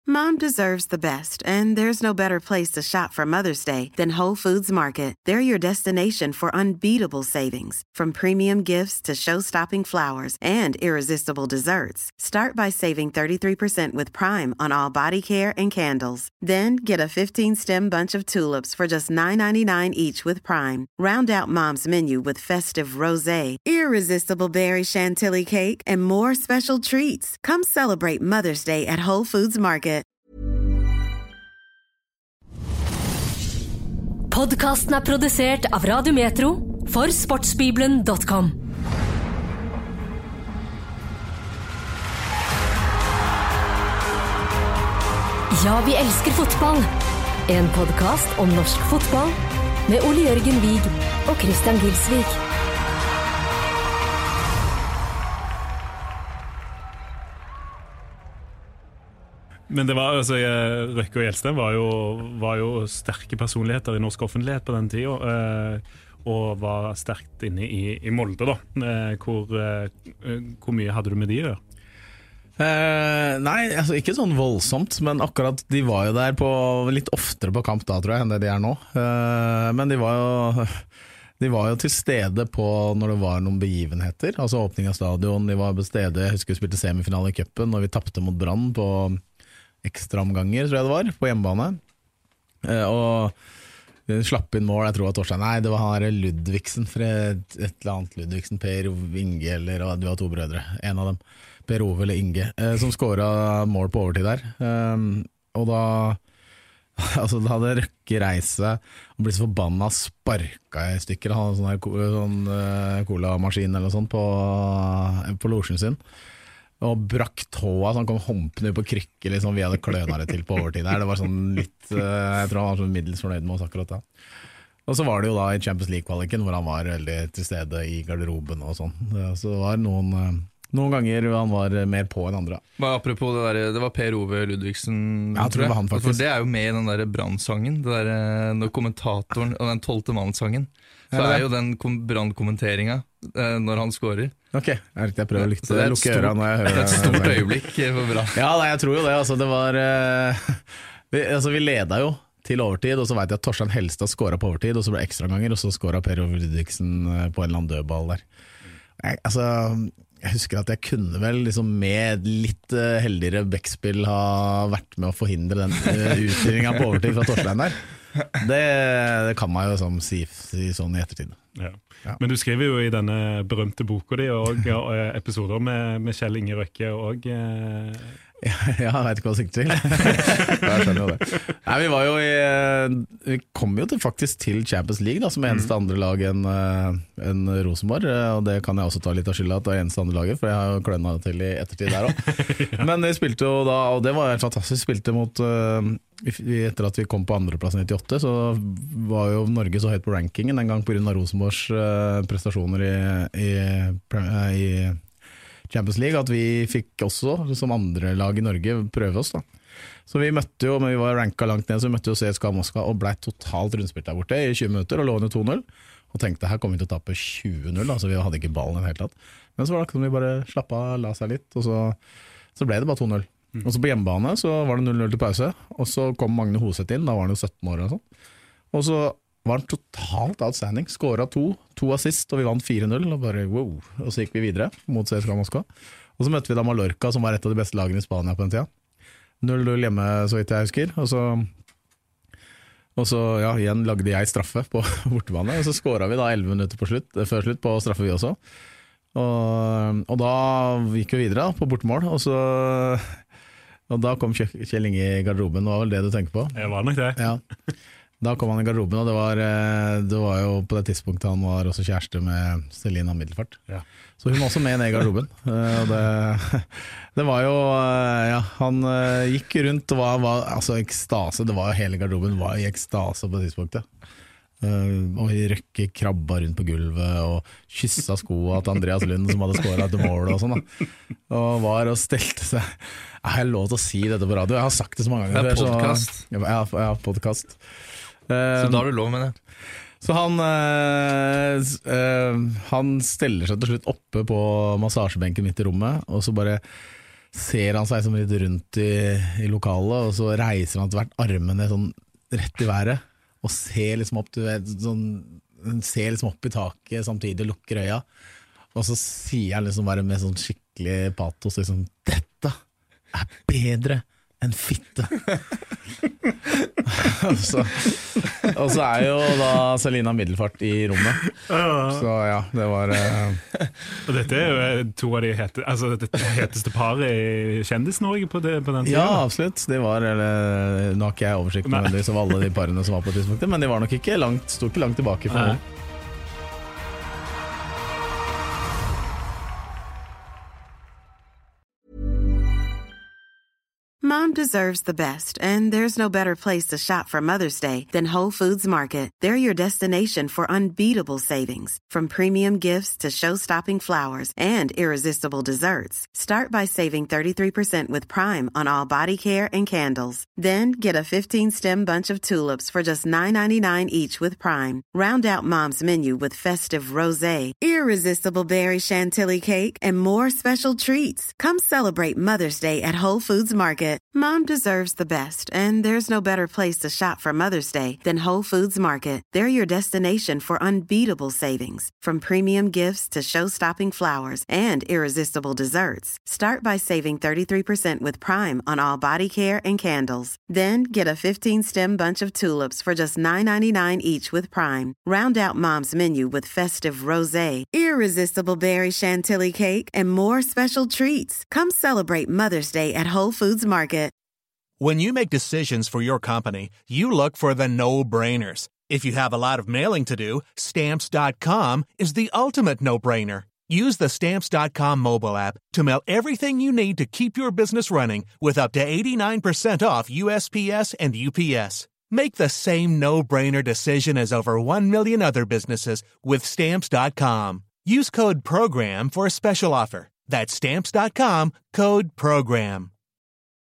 Mom deserves the best, and there's no better place to shop for Mother's Day than Whole Foods Market. They're your destination for unbeatable savings, from premium gifts to show-stopping flowers and irresistible desserts. Start by saving 33% with Prime on all body care and candles. Then get a 15-stem bunch of tulips for just $9.99 each with Prime. Round out Mom's menu with festive rosé, irresistible berry chantilly cake, and more special treats. Come celebrate Mother's Day at Whole Foods Market. Podcasten produsert av Radio Metro for sportsbibelen.com. Ja, vi elsker fotball. En podcast om norsk fotball med Ole Jørgen Vig og Christian Gilsvik. Men det var, altså, Røkke og Hjelsten var jo sterke personligheter i norsk offentlighet på den tiden, og var sterkt inne i Molde da. Hvor mye hadde du med de å gjøre? Nei, altså ikke sånn voldsomt, men akkurat de var jo der litt oftere på kamp da, tror jeg, enn det de er nå. Men de var jo til stede på når det var noen begivenheter, altså åpning av stadion. De var på stede, jeg husker vi spilte semifinale i cupen, når vi tappte mot Brann på ekstraomganger, tror jeg det var, på hjemmebane. Og slapp inn mål, jeg tror at Torstein, nei, det var her Ludvigsen, for et eller annet Ludvigsen, Per Inge, eller det var to brødre, en av dem, Per Ove eller Inge, som skåret mål på overtid der. Og da hadde Røkke reist seg og blitt så forbannet sparket i stykker. Han hadde sånn colamaskin eller noe sånt på losjen sin. Og brakk tåa, så han kom hompende på krykker liksom, vi hadde kløna det til på overtid der. Det var sånn litt, jeg tror han var sånn middels fornøyd med oss akkurat da. Og så var det jo da i Champions League-kvaliken, hvor han var veldig til stede i garderoben og sånn. Så det var noen ganger han var mer på enn andre. Men apropos det der, det var Per Ove Ludvigsen, ja, jeg tror det var han faktisk. For det er jo med i den der Brann-sangen, det der, når kommentatoren, og den 12. mann-sangen, så er jo den Brann-kommenteringen når han skårer. Ok, jeg prøver å lukke øra når jeg hører det. Det er et stort øyeblikk for Brann. Ja, nei, jeg tror jo det, altså det var vi ledet jo til overtid, og så vet jeg at Torstein Helstad skåret på overtid, og så ble det ekstra ganger, og så skåret Per Ove Ludvigsen på en eller annen dødball der. Jeg husker at jeg kunne vel liksom med litt heldigere backspill ha vært med å forhindre den utstillingen på overtid fra Torstein der. Det kan man jo si sånn i ettertid. Ja. Ja. Men du skriver jo i denne berømte boka di og episoder med Kjell Inge Røkke og Ja, jeg vet ikke hva jeg sikter til. Jeg skjønner jo det. Nei, vi kom jo faktisk til Champions League da, som eneste andre lag enn Rosenborg, og det kan jeg også ta litt av skylda at det er eneste andre laget, for jeg har jo klønna det til i ettertid der også. Ja. Men vi spilte jo da, og det var helt fantastisk, vi spilte mot etter at vi kom på andreplassen i 98, så var jo Norge så høyt på rankingen en gang på grunn av Rosenborgs prestasjoner i Champions League, at vi fikk også, som andre lag i Norge, prøve oss da. Så vi møtte jo, men vi var ranket langt ned, så vi møtte jo CSKA Moskva og ble totalt rundspilt der borte i 20 minutter, og lå under 2-0, og tenkte her kommer vi til å tappe 20-0, altså vi hadde ikke ballen i det hele tatt. Men så var det akkurat som vi bare slappet av, la seg litt, og så ble det bare 2-0. Og så på hjemmebane så var det 0-0 til pause, og så kom Magne Hoseth inn, da var han jo 17 år og sånn, og så var han totalt outstanding, skåret 2 assist, og vi vant 4-0, og bare wow, og så gikk vi videre mot CSKA Moskva. Og så møtte vi da Mallorca, som var et av de beste lagene i Spania på den tida. 0-0 hjemme, så vidt jeg husker, og så ja, igjen lagde jeg straffe på bortebane, og så skåret vi da 11 minutter før slutt på straffe vi også. Og da gikk vi videre på bortemål, og da kom Kjell Inge i garderoben, det var vel det du tenker på? Jeg var nok det. Ja. Da kom han i garderoben, og det var jo på det tidspunktet han var også kjæreste med Selina Middelfart. Ja. Så hun var også med ned i garderoben. Og det var jo, ja, han gikk rundt og var altså ekstase, det var jo hele garderoben var i ekstase på det tidspunktet. Og Røkke krabba rundt på gulvet og kyssa skoene til Andreas Lund som hadde skåret etter mål og sånn da. Og var og stelte seg. Jeg har lov til å si dette på radio, jeg har sagt det så mange ganger. Det er podcast. Ja, podcast. Så da har du lov med det. Så han steller seg til slutt oppe på massasjebenken midt i rommet, og så bare ser han seg som litt rundt i lokalet, og så reiser han til hvert armene sånn rett i været, og ser liksom opp, ser liksom opp i taket samtidig, lukker øya, og så sier han liksom bare med sånn skikkelig patos liksom, dette er bedre enn fitte. og så er jo da Selina Middelfart i rommet. Så ja, det var Og dette er jo to av de heteste paret i Kjendis-Norge på den tiden. Ja, absolutt. Det var, nå har ikke jeg oversikt nødvendigvis av alle de parene som var på tidspunktet, men de var nok ikke langt, stod ikke langt tilbake for noen. Mom deserves the best, and there's no better place to shop for Mother's Day than Whole Foods Market. They're your destination for unbeatable savings, from premium gifts to show-stopping flowers and irresistible desserts. Start by saving 33% with Prime on all body care and candles. Then get a 15-stem bunch of tulips for just $9.99 each with Prime. Round out Mom's menu with festive rosé, irresistible berry chantilly cake, and more special treats. Come celebrate Mother's Day at Whole Foods Market. Mom deserves the best, and there's no better place to shop for Mother's Day than Whole Foods Market. They're your destination for unbeatable savings, from premium gifts to show-stopping flowers and irresistible desserts. Start by saving 33% with Prime on all body care and candles. Then get a 15-stem bunch of tulips for just $9.99 each with Prime. Round out Mom's menu with festive rosé, irresistible berry chantilly cake, and more special treats. Come celebrate Mother's Day at Whole Foods Market. When you make decisions for your company, you look for the no-brainers. If you have a lot of mailing to do, Stamps.com is the ultimate no-brainer. Use the Stamps.com mobile app to mail everything you need to keep your business running with up to 89% off USPS and UPS. Make the same no-brainer decision as over 1 million other businesses with Stamps.com. Use code PROGRAM for a special offer. That's Stamps.com, code PROGRAM.